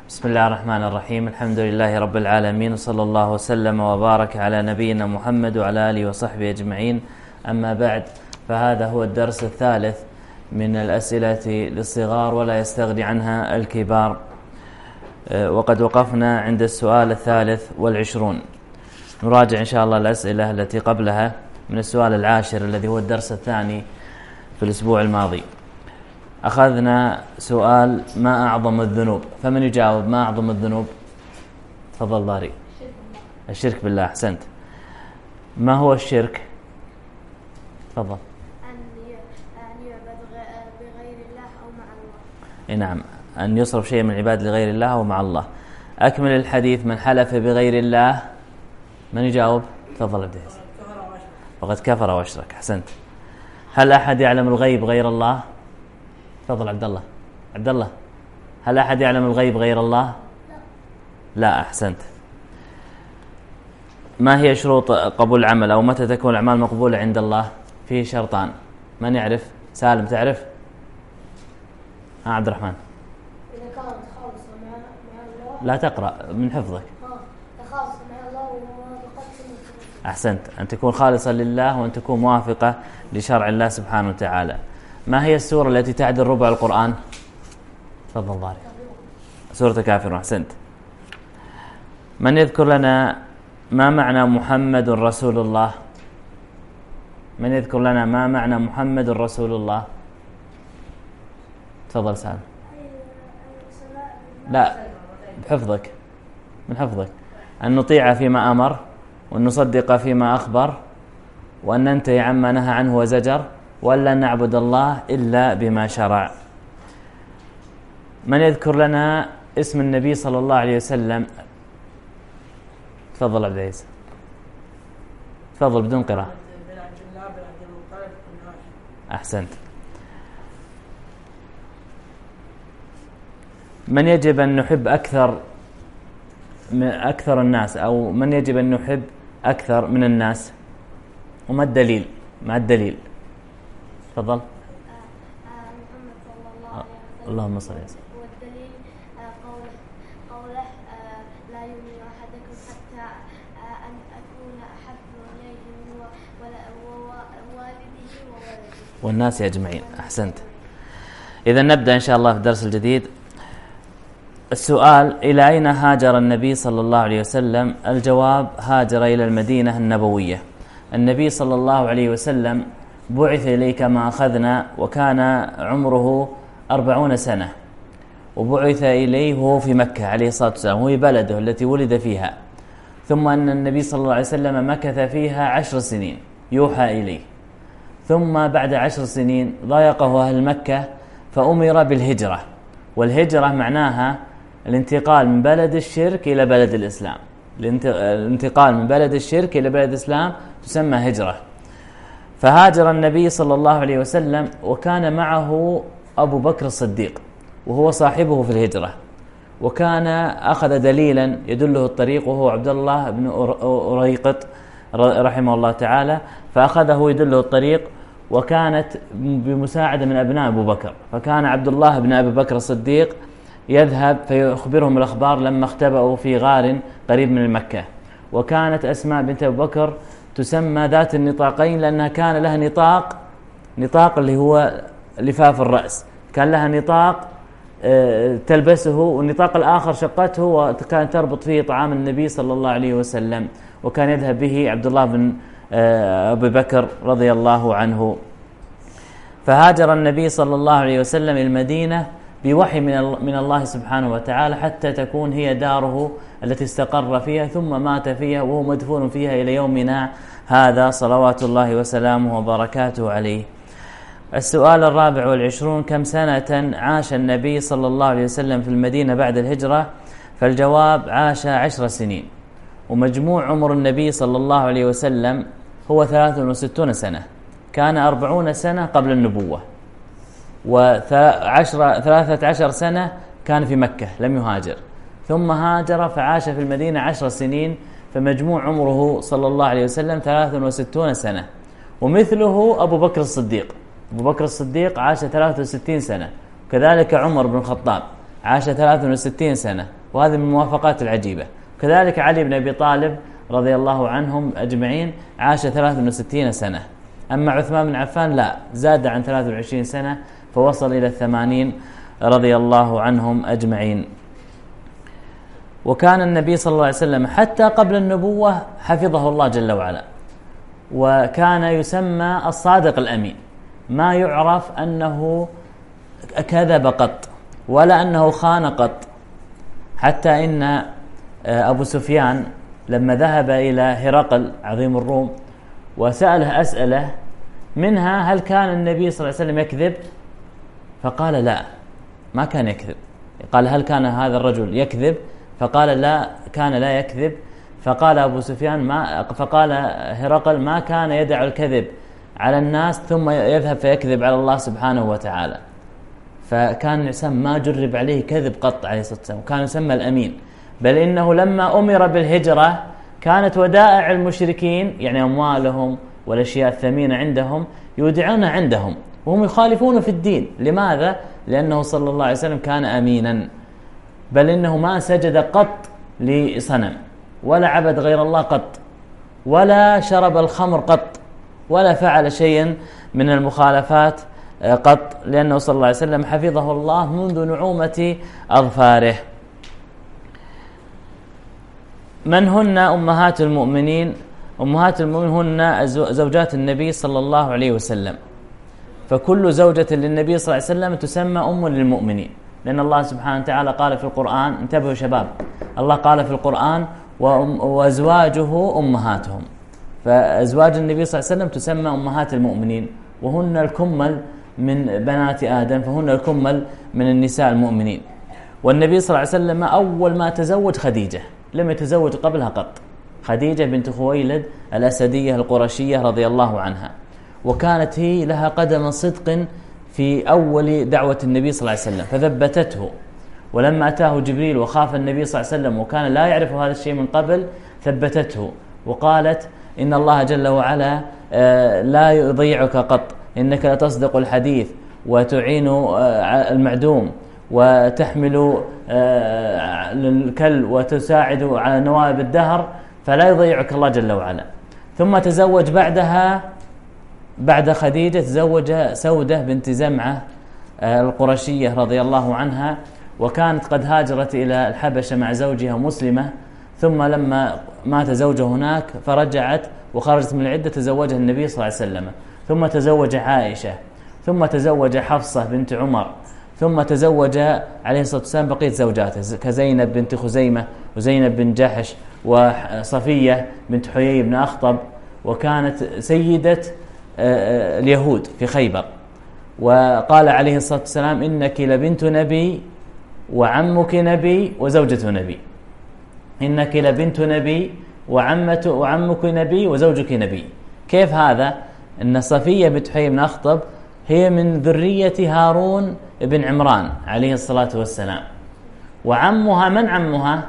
بسم الله الرحمن الرحيم. الحمد لله رب العالمين، وصلى الله وسلم وبارك على نبينا محمد وعلى آله وصحبه أجمعين. أما بعد، فهذا هو الدرس الثالث من الأسئلة للصغار ولا يستغني عنها الكبار، وقد وقفنا عند السؤال 23. نراجع إن شاء الله الأسئلة التي قبلها من السؤال 10 الذي هو الدرس الثاني في الأسبوع الماضي. أخذنا سؤال: ما أعظم الذنوب؟ فمن يجاوب ما أعظم الذنوب؟ تفضل ضاري. الشرك بالله. أحسنت. ما هو الشرك؟ تفضل. أن يعبد بغير الله أو مع الله. نعم، أن يصرف شيء من العباد لغير الله أو مع الله. أكمل الحديث: من حلف بغير الله. من يجاوب؟ تفضل ابدا. فقد كفر واشرك. أحسنت. هل أحد يعلم الغيب غير الله؟ تفضل عبد الله. عبد الله، هل أحد يعلم الغيب غير الله؟ لا. أحسنت. ما هي شروط قبول العمل، أو متى تكون الأعمال مقبولة عند الله؟ فيه شرطان. من يعرف؟ سالم تعرف؟ عبد الرحمن. إذا كانت خالصة مع الله. لا تقرأ من حفظك. خالصة مع الله وموافقة سنة. أحسنت. أن تكون خالصة لله وأن تكون موافقة لشرع الله سبحانه وتعالى. ما هي السورة التي تعدل ربع القرآن؟ تفضل ضاري. سورة الكافرون. أحسنت. من يذكر لنا ما معنى محمد رسول الله؟ من يذكر لنا ما معنى محمد رسول الله؟ تفضل سالم. لا، بحفظك، من حفظك. أن نطيع فيما أمر، وأن نصدق فيما أخبر، وأن ننتهي عما نهى عنه وزجر، وألا نعبد الله إلا بما شرع. من يذكر لنا اسم النبي صلى الله عليه وسلم؟ تفضل عبد العزيز. تفضل بدون قراءة. أحسنت. من يجب أن نحب أكثر الناس، أو من يجب أن نحب أكثر من الناس؟ وما الدليل؟ مع الدليل. تفضل. محمد صلى الله عليه وسلم. اللهم صل وسلم. والدليل قوله لا يؤمن أحدكم حتى أن أكون أحب إليه من والده وولده والناس أجمعين. أحسنت. إذا نبدأ إن شاء الله في الدرس الجديد. السؤال: إلى أين هاجر النبي صلى الله عليه وسلم؟ الجواب: هاجر إلى المدينة النبوية. النبي صلى الله عليه وسلم بعث إليه كما أخذنا وكان عمره 40 سنة، وبعث إليه وهو في مكة عليه الصلاة والسلام، وهي بلده التي ولد فيها. ثم أن النبي صلى الله عليه وسلم مكث فيها 10 سنين يوحى إليه. ثم بعد 10 سنين ضايقه أهل مكة فأمر بالهجرة. والهجرة معناها الانتقال من بلد الشرك إلى بلد الإسلام. الانتقال من بلد الشرك إلى بلد الإسلام تسمى هجرة. فهاجر النبي صلى الله عليه وسلم، وكان معه أبو بكر الصديق وهو صاحبه في الهجرة، وكان أخذ دليلا يدله الطريق وهو عبد الله بن أريقط رحمه الله تعالى، فأخذه يدله الطريق، وكانت بمساعدة من أبناء أبو بكر. فكان عبد الله بن أبي بكر الصديق يذهب فيخبرهم الأخبار لما اختبأوا في غار قريب من مكة. وكانت أسماء بنت أبو بكر تسمى ذات النطاقين، لأنها كان لها نطاق اللي هو لفاف الرأس، كان لها نطاق تلبسه، والنطاق الآخر شقته وكانت تربط فيه طعام النبي صلى الله عليه وسلم، وكان يذهب به عبد الله بن أبي بكر رضي الله عنه. فهاجر النبي صلى الله عليه وسلم إلى المدينة بوحي من الله سبحانه وتعالى حتى تكون هي داره التي استقر فيها، ثم مات فيها وهو مدفون فيها إلى يومنا هذا صلوات الله وسلامه وبركاته عليه. السؤال 24: كم سنة عاش النبي صلى الله عليه وسلم في المدينة بعد الهجرة؟ فالجواب: عاش 10 سنين. ومجموع عمر النبي صلى الله عليه وسلم هو 63 سنة. كان 40 سنة قبل النبوة، و13 سنة كان في مكة لم يهاجر، ثم هاجر فعاش في المدينة 10 سنين، فمجموع عمره صلى الله عليه وسلم 63 سنة. ومثله أبو بكر الصديق. أبو بكر الصديق عاش 63 سنة، كذلك عمر بن الخطاب عاش 63 سنة، وهذه من الموافقات العجيبة. كذلك علي بن أبي طالب رضي الله عنهم أجمعين عاش 63 سنة. أما عثمان بن عفان لا، زاد عن 23 سنة فوصل إلى 80 رضي الله عنهم أجمعين. وكان النبي صلى الله عليه وسلم حتى قبل النبوة حفظه الله جل وعلا، وكان يسمى الصادق الأمين، ما يعرف أنه كذب قط ولا أنه خان قط. حتى إن أبو سفيان لما ذهب إلى هرقل عظيم الروم وسأله أسئلة منها هل كان النبي صلى الله عليه وسلم يكذب؟ فقال لا، ما كان يكذب. قال هل كان هذا الرجل يكذب؟ فقال لا، كان لا يكذب. فقال أبو سفيان فقال هرقل ما كان يدع الكذب على الناس ثم يذهب فيكذب على الله سبحانه وتعالى. فكان يسمى ما جرب عليه كذب قط عليه الصلاة والسلام، كان يسمى الأمين. بل إنه لما أمر بالهجرة كانت ودائع المشركين يعني أموالهم والأشياء الثمينة عندهم يودعونها عندهم وهم يخالفون في الدين. لماذا؟ لأنه صلى الله عليه وسلم كان أمينا. بل إنه ما سجد قط لصنم ولا عبد غير الله قط ولا شرب الخمر قط ولا فعل شيئا من المخالفات قط، لأنه صلى الله عليه وسلم حفظه الله منذ نعومة أظفاره. من هن أمهات المؤمنين؟ أمهات المؤمنين هن زوجات النبي صلى الله عليه وسلم، فكل زوجة للنبي صلى الله عليه وسلم تسمى أم للمؤمنين، لأن الله سبحانه وتعالى قال في القرآن، انتبهوا شباب، الله قال في القرآن وأزواجه أمهاتهم، فأزواج النبي صلى الله عليه وسلم تسمى أمهات المؤمنين، وهن الكمل من بنات آدم، فهن الكمل من النساء المؤمنين. والنبي صلى الله عليه وسلم أول ما تزوج خديجة، لم يتزوج قبلها قط، خديجة بنت خويلد الأسدية القرشية رضي الله عنها، وكانت هي لها قدم صدق في أول دعوة النبي صلى الله عليه وسلم فثبتته. ولما أتاه جبريل وخاف النبي صلى الله عليه وسلم وكان لا يعرف هذا الشيء من قبل ثبتته وقالت إن الله جل وعلا لا يضيعك قط، إنك لتصدق الحديث وتعين المعدوم وتحمل الكل وتساعد على نوائب الدهر، فلا يضيعك الله جل وعلا. ثم تزوج بعدها بعد خديجة تزوج سودة بنت زمعة القرشية رضي الله عنها، وكانت قد هاجرت إلى الحبشة مع زوجها مسلمة، ثم لما مات زوجها هناك فرجعت وخرجت من العدة تزوجها النبي صلى الله عليه وسلم، ثم تزوج عائشة، ثم تزوج حفصة بنت عمر، ثم تزوج عليه الصلاة والسلام بقية زوجاته كزينب بنت خزيمة وزينب بن جحش وصفية بنت حيي بن أخطب، وكانت سيدة اليهود في خيبر. وقال عليه الصلاة والسلام إنك لبنت نبي وعمك نبي وزوجة نبي، إنك لبنت نبي وعمك نبي وزوجك نبي. كيف هذا؟ إن صفية بنت حيي بن أخطب هي من ذرية هارون بن عمران عليه الصلاة والسلام، وعمها من عمها؟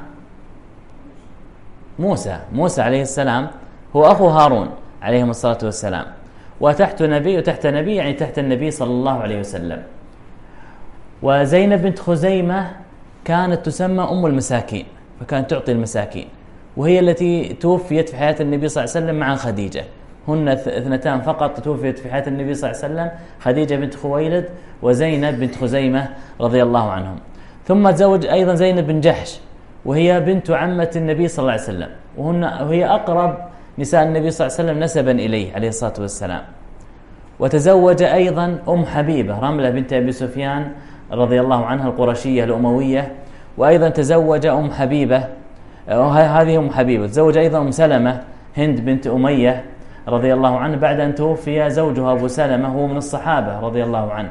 موسى عليه السلام هو أخو هارون عليهم الصلاة والسلام، وتحت نبي وتحت نبي يعني تحت النبي صلى الله عليه وسلم. وزينب بنت خزيمة كانت تسمى أم المساكين، فكانت تعطي المساكين، وهي التي توفيت في حياة النبي صلى الله عليه وسلم مع خديجة. هن اثنتان فقط توفيت في حياة النبي صلى الله عليه وسلم، خديجة بنت خويلد وزينب بنت خزيمة رضي الله عنهم. ثم تزوج أيضا زينب بن جحش، وهي بنت عمة النبي صلى الله عليه وسلم، وهي أقرب نساء النبي صلى الله عليه وسلم نسبا إليه عليه الصلاة والسلام. وتزوج أيضا أم حبيبة رملة بنت أبي سفيان رضي الله عنها القرشية الأموية، وأيضا تزوج أم حبيبة، هذه أم حبيبة. تزوج أيضا أم سلمة هند بنت أمية رضي الله عنه بعد أن توفي زوجها أبو سلمة، هو من الصحابة رضي الله عنه.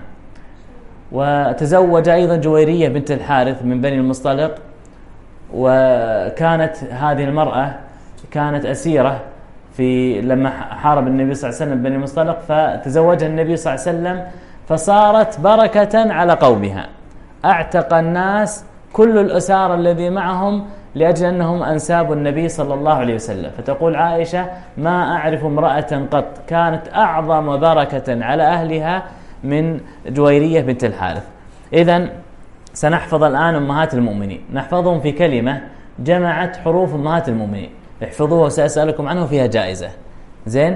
وتزوج أيضا جويرية بنت الحارث من بني المصطلق، وكانت هذه المرأة كانت أسيرة لما حارب النبي صلى الله عليه وسلم بني المصطلق، فتزوجها النبي صلى الله عليه وسلم فصارت بركة على قومها، أعتق الناس كل الأسار الذي معهم لأجل أنهم أنساب النبي صلى الله عليه وسلم. فتقول عائشة ما أعرف امرأة قط كانت أعظم بركة على أهلها من جويرية بنت الحارث. إذن سنحفظ الآن أمهات المؤمنين، نحفظهم في كلمة جمعت حروف أمهات المؤمنين، احفظوها وسأسألكم عنه فيها جائزة. زين.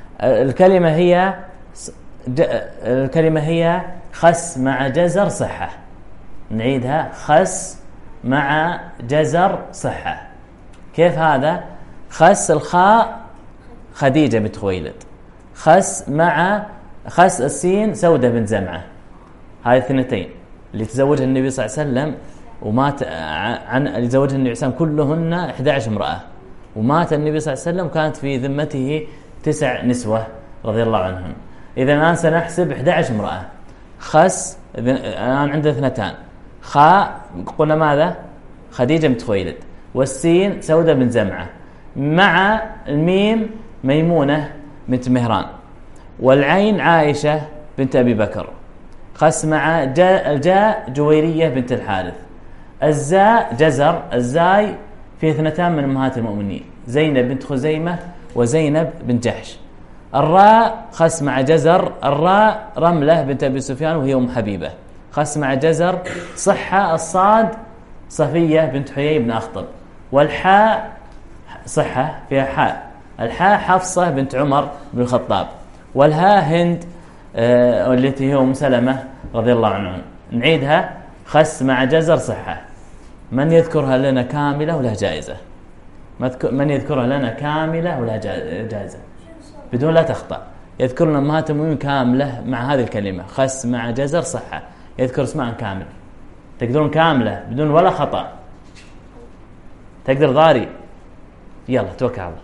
الكلمة هي خس مع جزر صحة. نعيدها: خس مع جزر صحة. كيف هذا؟ خس الخاء خديجة بنت خويلد، خس السين سودة بنت زمعة. هاي الثنتين اللي تزوجها النبي صلى الله عليه وسلم ومات اللي تزوجها النبي صلى الله عليه وسلم كلهن 11 امرأة، ومات النبي صلى الله عليه وسلم كانت في ذمته 9 نسوة رضي الله عنهم. إذا الآن سنحسب 11 امرأة. خس الآن عندنا 2. خاء قلنا ماذا؟ خديجة بنت خويلد، والسين سودة بنت زمعة، مع الميم ميمونة بنت مهران، والعين عائشة بنت أبي بكر. خس مع الجاء جويرية بنت الحارث. الزاء جزر، الزاي في 2 من أمهات المؤمنين، زينب بنت خزيمة وزينب بنت جحش. الراء خس مع جزر، الراء رملة بنت أبي سفيان وهي أم حبيبة، خس مع جزر صحة. الصاد صفية بنت حيي بن أخطب. والحاء صحة فيها حاء، الحاء حفصة بنت عمر بن الخطاب. والهاء هند التي هي أم سلمة رضي الله عنها. نعيدها: خس مع جزر صحة. من يذكرها لنا كاملة ولا جائزة؟ من يذكرها لنا كاملة ولا جائزة بدون لا تخطأ؟ يذكر لنا أمهات المؤمنين كاملة مع هذه الكلمة: خس مع جزر صحة. يذكر اسمها كامل. تقدرون كاملة بدون ولا خطأ؟ تقدر ضاري؟ يلا توكل على الله.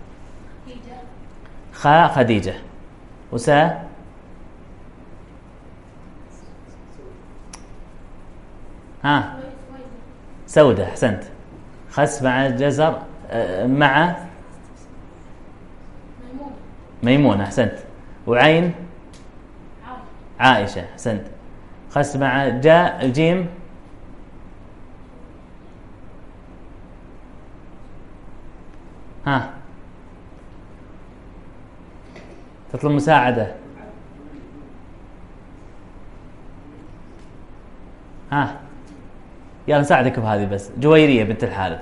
خاء خديجة، وسا سودة. أحسنت. خس مع جزر مع ميمونة. أحسنت. وعين عائشة. أحسنت. خس مع جاء الجيم تطلب مساعدة. يلا نساعدك بهذه بس. جويرية بنت الحارث.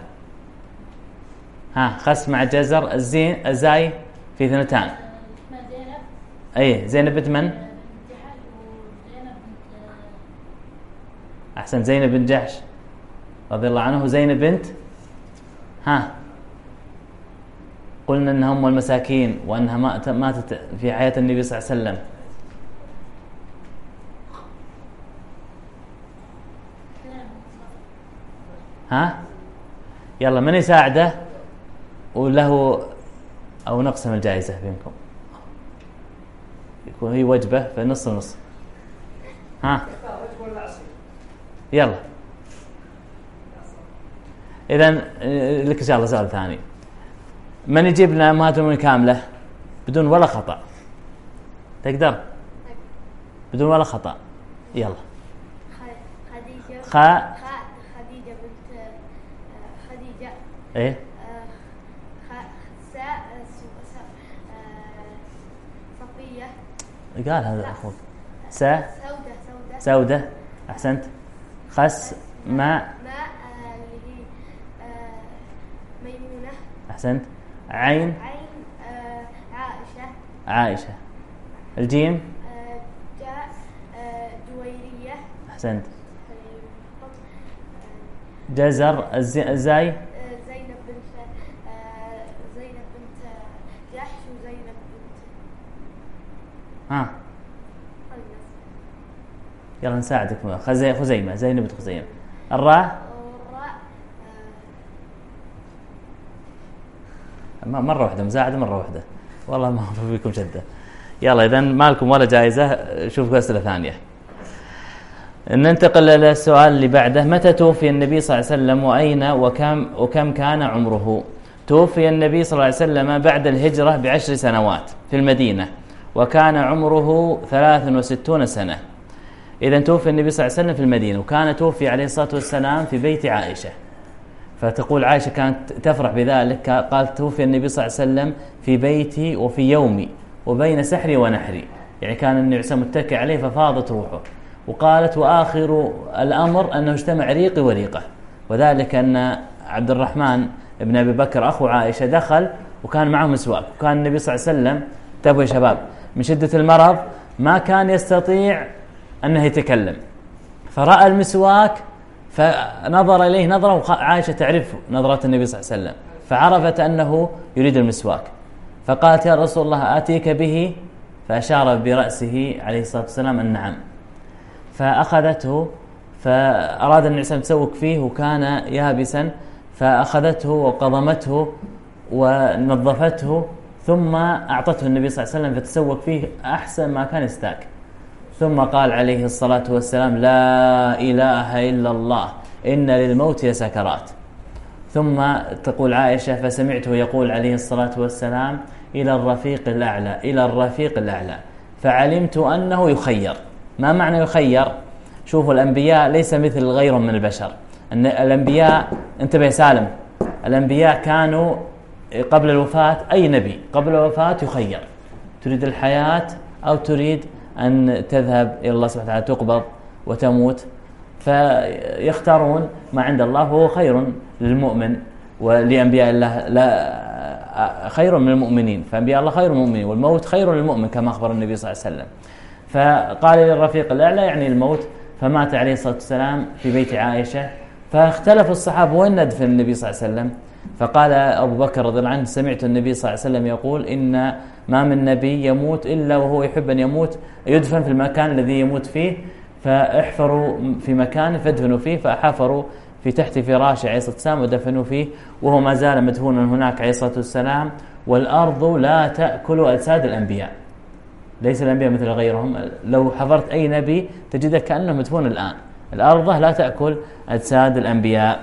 خس مع جزر الزاي في 2. اي زينب بنت من؟ احسن. زينب بنت جحش رضي الله عنه. وزينب بنت قلنا انها ام المساكين وانها ماتت في حياة النبي صلى الله عليه وسلم. يلا من يساعده وله او نقسم الجائزة بينكم. يكون هي وجبة فنص نص. يلا إذن لك إن شاء الله سؤال ثاني. من يجيب لنا أمهات المؤمنين كاملة بدون ولا خطأ؟ تقدر بدون ولا خطأ؟ يلا. خديجة. خديجة بنت خديجة. إيه. صفية. قال هذا أخوك. سودة. أحسنت. خس مع ميمونة. أحسنت. عين عائشة. الجيم جاء جويرية. أحسنت. جزر الزاي زينب بنت جحش وزينب بنت يلا نساعدك. خزيمة. زينب بنت خزيمة. الراء مرة واحدة. مساعدة مرة واحدة. والله ما فيكم شدة. يلا إذن ما لكم ولا جائزة. شوفوا أسئلة ثانية. ننتقل إلى السؤال اللي بعده. متى توفي النبي صلى الله عليه وسلم وأين وكم كان عمره؟ توفي النبي صلى الله عليه وسلم بعد الهجرة ب10 سنوات في المدينة، وكان عمره 63 سنة. إذن توفي النبي صلى الله عليه وسلم في المدينة، وكان توفي عليه الصلاة والسلام في بيت عائشة. فتقول عائشة كانت تفرح بذلك، قالت توفي النبي صلى الله عليه وسلم في بيتي وفي يومي وبين سحري ونحري، يعني كان النبي صلى الله عليه وسلم متكئ عليه ففاضت روحه. وقالت وآخر الأمر أنه اجتمع ريقي وريقه، وذلك أن عبد الرحمن ابن أبي بكر أخو عائشة دخل وكان معه مسواك، وكان النبي صلى الله عليه وسلم انتبهوا يا شباب من شدة المرض ما كان يستطيع أنه يتكلم، فرأى المسواك فنظر إليه نظرة، وعائشة تعرف نظرة النبي صلى الله عليه وسلم فعرفت أنه يريد المسواك، فقالت يا رسول الله آتيك به، فأشار برأسه عليه الصلاة والسلام أن نعم، فأخذته فأراد النبي صلى الله عليه وسلم تسوك فيه وكان يابسا، فأخذته وقضمته ونظفته ثم أعطته النبي صلى الله عليه وسلم فتسوك فيه أحسن ما كان يستاك، ثم قال عليه الصلاة والسلام لا إله إلا الله إن للموت لسكرات. ثم تقول عائشة فسمعته يقول عليه الصلاة والسلام إلى الرفيق الأعلى إلى الرفيق الأعلى، فعلمت أنه يخير. ما معنى يخير؟ شوفوا الأنبياء ليس مثل غيرهم من البشر، أن الأنبياء انتبه سالم، الأنبياء كانوا قبل الوفاة أي نبي قبل الوفاة يخير، تريد الحياة أو تريد أن تذهب إلى الله سبحانه وتعالى تقبض وتموت، فيختارون ما عند الله وهو خير للمؤمن، ولأنبياء الله لا خير من المؤمنين، فأنبياء الله خير من المؤمنين، والموت خير للمؤمن كما أخبر النبي صلى الله عليه وسلم. فقال للرفيق الأعلى يعني الموت، فمات عليه الصلاة والسلام في بيت عائشة، فاختلف الصحابة وين ندفن النبي صلى الله عليه وسلم، فقال أبو بكر رضي الله عنه سمعت النبي صلى الله عليه وسلم يقول إن ما من نبي يموت إلا وهو يحب أن يموت يدفن في المكان الذي يموت فيه، فاحفروا في مكان فادفنوا فيه، فحفروا في تحت فراش عليه الصلاة والسلام ودفنوا فيه، وهو ما زال مدفونا هناك عليه الصلاة والسلام. والأرض لا تأكل أجساد الأنبياء، ليس الأنبياء مثل غيرهم، لو حفرت أي نبي تجده كأنه مدفون الآن، الأرض لا تأكل أجساد الأنبياء.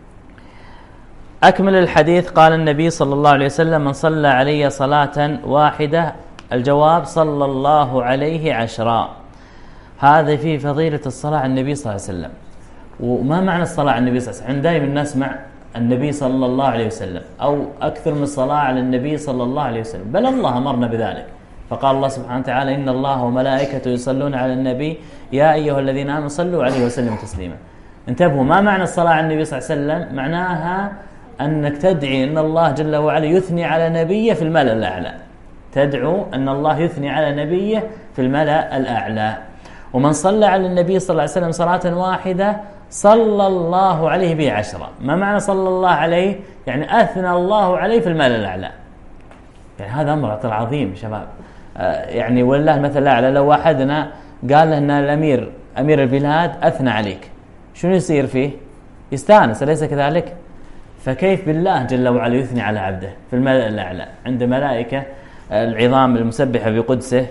أكمل الحديث. قال النبي صلى الله عليه وسلم من صلى علي صلاة واحدة، الجواب صلى الله عليه 10. هذا فيه فضيلة الصلاة على النبي صلى الله عليه وسلم. وما معنى الصلاة على النبي صلى الله عليه وسلم؟ دائما نسمع النبي صلى الله عليه وسلم أو أكثر من الصلاة على النبي صلى الله عليه وسلم، بل الله أمرنا بذلك، فقال الله سبحانه وتعالى إن الله وملائكته يصلون على النبي يا أيها الذين آمنوا صلوا عليه وسلموا تسليما. انتبهوا، ما معنى الصلاة على النبي صلى الله عليه وسلم؟ معناها أنك تدعي أن الله جل وعلا يثني على نبيه في الملأ الأعلى، تدعو أن الله يثني على نبيه في الملأ الأعلى. ومن صلى على النبي صلى الله عليه وسلم صلاة واحدة صلى الله عليه به 10. ما معنى صلى الله عليه؟ يعني أثنى الله عليه في الملأ الأعلى. يعني هذا أمر عظيم شباب، يعني والله المثل الأعلى لو أحدنا قال له أن الأمير أمير البلاد أثنى عليك، شنو يصير فيه؟ يستانس، أليس كذلك؟ فكيف بالله جل وعلا يثني على عبده في الملأ الأعلى عند ملائكة العظام المسبحة بقدسه؟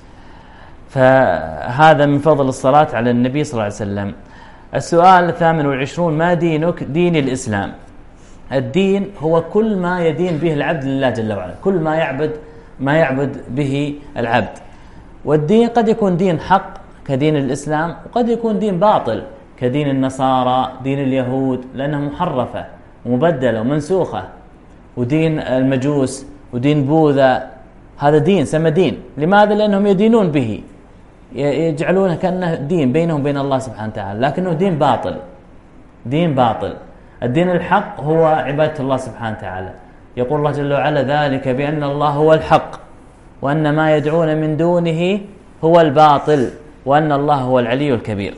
فهذا من فضل الصلاة على النبي صلى الله عليه وسلم. السؤال 28: ما دينك؟ دين الإسلام. الدين هو كل ما يدين به العبد لله جل وعلا، كل ما يعبد به العبد. والدين قد يكون دين حق كدين الإسلام، وقد يكون دين باطل كدين النصارى، دين اليهود، لأنها محرفة ومبدلة ومنسوخة، ودين المجوس ودين بوذا، هذا دين سمى دين. لماذا؟ لأنهم يدينون به، يجعلونه كأنه دين بينهم بين الله سبحانه وتعالى، لكنه دين باطل، دين باطل. الدين الحق هو عبادة الله سبحانه وتعالى. يقول الله جل وعلا ذلك بأن الله هو الحق وأن ما يدعون من دونه هو الباطل وأن الله هو العلي الكبير.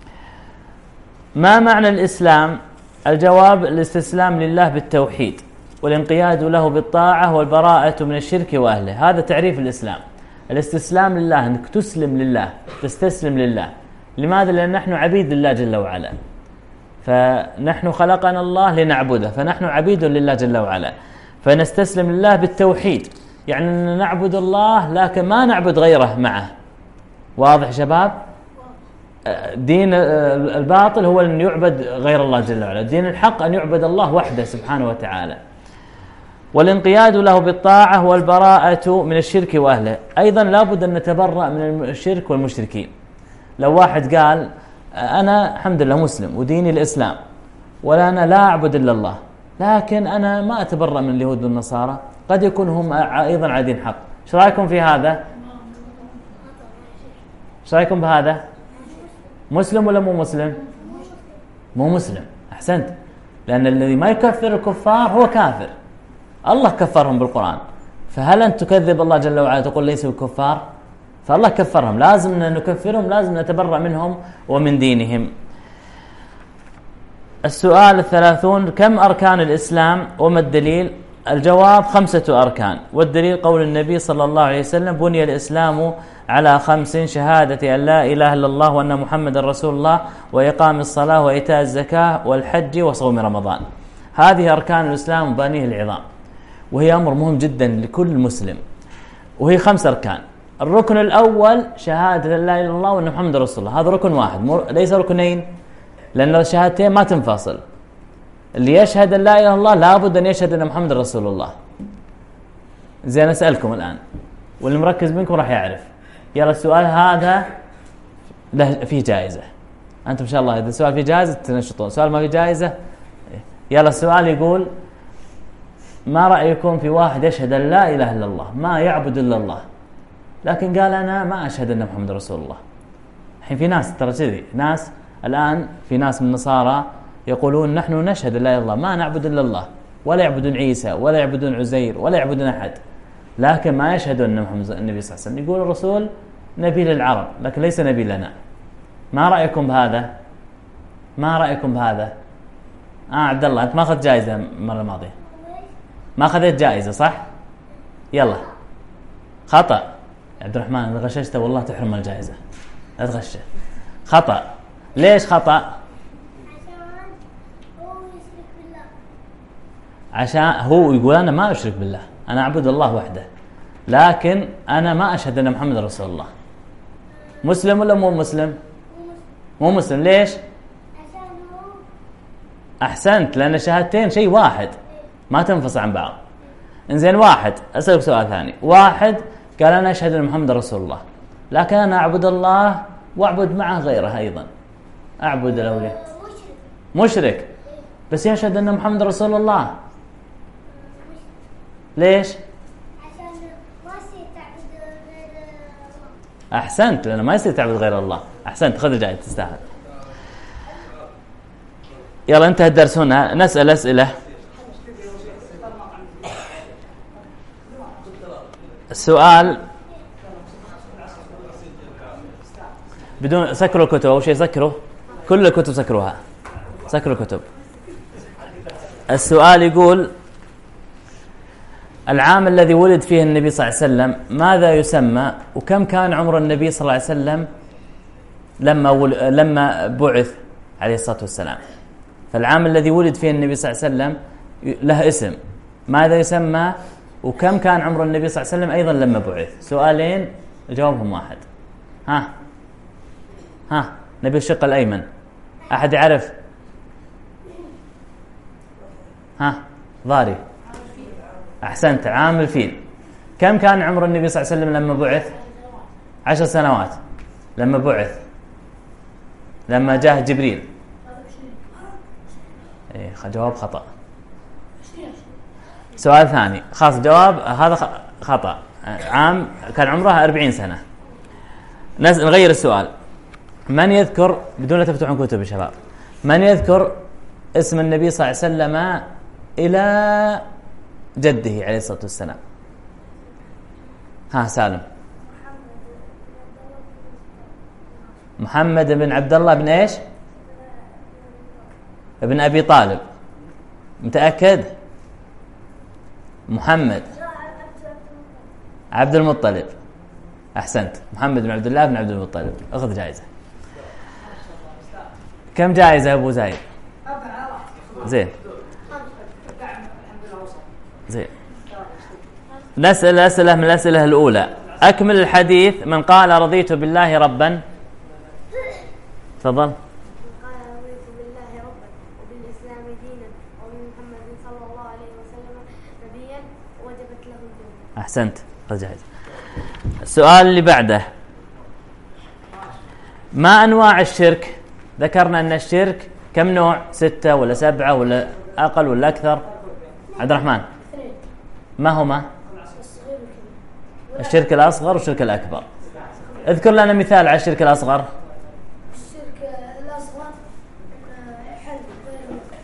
ما معنى الإسلام؟ الجواب الاستسلام لله بالتوحيد والانقياد له بالطاعة والبراءة من الشرك وأهله. هذا تعريف الإسلام، الاستسلام لله، أنك تسلم لله، تستسلم لله. لماذا؟ لأن نحن عبيد لله جل وعلا، فنحن خلقنا الله لنعبده، فنحن عبيد لله جل وعلا، فنستسلم لله بالتوحيد، يعني أن نعبد الله لكن ما نعبد غيره معه. واضح شباب؟ دين الباطل هو أن يعبد غير الله جل وعلا، دين الحق أن يعبد الله وحده سبحانه وتعالى. والانقياد له بالطاعة والبراءة من الشرك وأهله. أيضا لابد أن نتبرأ من الشرك والمشركين. لو واحد قال أنا الحمد لله مسلم وديني الإسلام ولا أنا لا أعبد إلا الله، لكن أنا ما أتبرأ من اليهود والنصارى، قد يكون هم أيضا على دين حق. ايش رأيكم في هذا؟ ايش رأيكم بهذا؟ مسلم ولا مو مسلم؟ مو مسلم. أحسنت، لأن الذي ما يكفر الكفار هو كافر، الله كفرهم بالقرآن، فهل أنت تكذب الله جل وعلا تقول ليسوا كفار؟ فالله كفرهم، لازم نكفرهم، لازم نتبرأ منهم ومن دينهم. السؤال 30: كم أركان الإسلام وما الدليل؟ الجواب: 5 أركان، والدليل قول النبي صلى الله عليه وسلم: بني الإسلام على 5: شهادة أن لا إله إلا الله وأن محمد رسول الله، وإقام الصلاة، وإيتاء الزكاة، والحج، وصوم رمضان. هذه أركان الإسلام وبانيه العظام، وهي أمر مهم جدا لكل مسلم، وهي 5 أركان. الركن الأول شهادة أن لا إله إلا الله وأن محمد رسول الله، هذا ركن واحد ليس ركنين، لأن الشهادتين ما تنفصل. اللي يشهد أن لا إله إلا الله لابد أن يشهد أن محمد رسول الله. زين، أسألكم الآن، واللي مركز منكم راح يعرف. يلا السؤال هذا له فيه جائزة، أنتم إن شاء الله إذا السؤال فيه جائزة تنشطون، سؤال ما فيه جائزة. يلا السؤال يقول: ما رأيكم في واحد يشهد أن لا إله إلا الله، ما يعبد إلا الله، لكن قال أنا ما أشهد أن محمد رسول الله. الحين في ناس ترى كذي، ناس الآن في ناس من النصارى يقولون نحن نشهد لا إله إلا الله، ما نعبد إلا الله، ولا يعبدون عيسى ولا يعبدون عزير ولا يعبدون أحد، لكن ما يشهدون أن محمد النبي صلى الله عليه وسلم. يقول الرسول نبي للعرب لكن ليس نبي لنا. ما رأيكم بهذا؟ ما رأيكم بهذا؟ عبد الله، أنت ما أخذت جائزة المرة الماضية، ما أخذت جائزة صح؟ يلا خطأ عبد الرحمن، إذا غششته والله تحرم الجائزة، لا تغشه. خطأ. ليش خطأ؟ عشان هو يقول أنا ما أشرك بالله، أنا أعبد الله وحده، لكن أنا ما أشهد أن محمد رسول الله. مسلم ولا مو مسلم؟ مو مسلم. ليش؟ أحسنت، لأن الشهادتين شيء واحد ما تنفصل عن بعض. إنزين، واحد أسألك سؤال ثاني، واحد قال أنا أشهد أن محمد رسول الله، لكن أنا أعبد الله وأعبد معه غيره أيضا، أعبد الأولياء. مشرك، بس يشهد أن محمد رسول الله. ليش؟ عشان ما يصير تعبد غير الله. أحسنت، لأنه ما يصير تعبد غير الله. أحسنت، خذ الجائزة تستاهل. يلا انتهى الدرس هنا، نسأل أسئلة. السؤال بدون سكروا الكتب، أول شيء سكروا كل الكتب، سكروها، سكروا الكتب. السؤال يقول: العام الذي ولد فيه النبي صلى الله عليه وسلم ماذا يسمى؟ وكم كان عمر النبي صلى الله عليه وسلم لما بعث عليه الصلاة والسلام؟ فالعام الذي ولد فيه النبي صلى الله عليه وسلم له اسم، ماذا يسمى؟ وكم كان عمر النبي صلى الله عليه وسلم أيضا لما بعث؟ سؤالين جوابهم واحد. ها نبي الشق الأيمن، أحد يعرف؟ ضاري. أحسنت، عام الفيل. كم كان عمر النبي صلى الله عليه وسلم لما بعث؟ 10 سنوات لما بعث، لما جاء جبريل. جواب خطأ. سؤال ثاني خاص، جواب هذا خطأ. عام كان عمره 40 سنة. نغير السؤال. من يذكر، بدون لا تفتحون كتب يا شباب، من يذكر اسم النبي صلى الله عليه وسلم إلى جده عليه الصلاة والسلام؟ سالم. محمد بن عبد الله بن ايش؟ ابن أبي طالب. متأكد؟ محمد عبد المطلب. أحسنت، محمد بن عبد الله بن عبد المطلب. أخذ جائزة. كم جائزة أبو زايد؟ زين. نسأل أسئلة من الأسئلة الأولى. أكمل الحديث. من قال رضيت بالله ربا؟ تفضل. أحسنت، خذ جائزة. السؤال اللي بعده: ما أنواع الشرك؟ ذكرنا أن الشرك كم نوع؟ 6 ولا 7 ولا أقل ولا أكثر؟ عبد الرحمن، ما هما؟ الشرك الأصغر والشرك الأكبر. اذكر لنا مثال على الشرك الأصغر. الشرك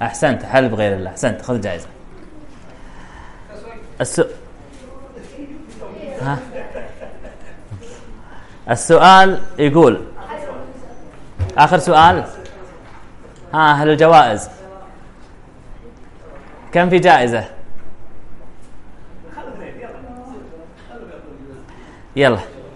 أحسنت، حل بغير الله، أحسنت، خذ جائزة. ها؟ السؤال يقول آخر سؤال. أهل الجوائز كم في جائزة؟ يلا.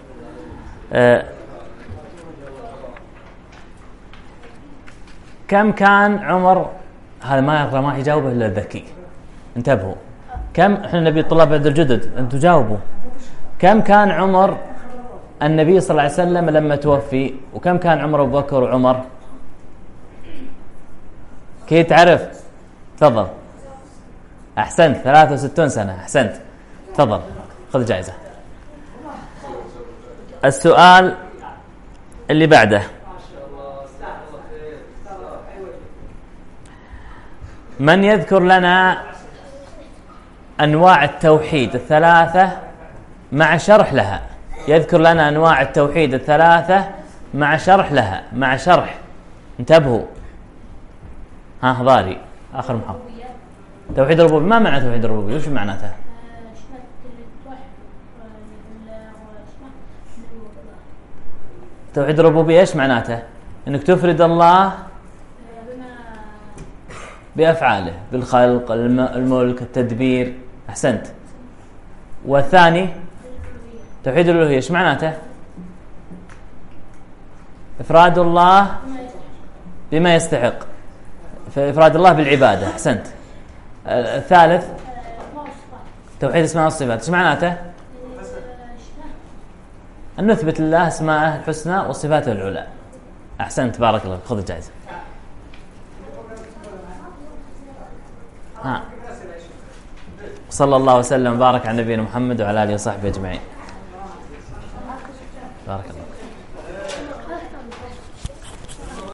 كم كان عمر، هذا ما يجاوبه إلا الذكي، انتبهوا. كم، احنا نبي طلاب الجدد، انتوا جاوبوا. كم كان عمر النبي صلى الله عليه وسلم لما توفي، وكم كان عمر أبو بكر وعمر؟ كي تعرف؟ تفضل. أحسنت، 63 سنة، أحسنت، تفضل خذ جائزة. السؤال اللي بعده، من يذكر لنا أنواع التوحيد الثلاثة مع شرح لها؟ يذكر لنا أنواع التوحيد الثلاثة مع شرح لها، مع شرح، انتبهوا. ها ضاري آخر محاولة. توحيد الربوبية، ما معنى توحيد الربوبية؟ وش معناته؟ توحيد الربوبية ايش معناته؟ انك تفرد الله بأفعاله، بالخلق، الملك، التدبير، أحسنت. والثاني توحيد الألوهية ايش معناته؟ إفراد الله بما يستحق، إفراد الله بالعبادة، أحسنت. الثالث توحيد اسماء والصفات ايش معناته؟ أن نثبت لله اسماءه الحسنى وصفاته العلى، أحسنت، بارك الله، خذ الجائزة. صلى الله وسلم وبارك على نبينا محمد وعلى آله وصحبه أجمعين. بارك الله.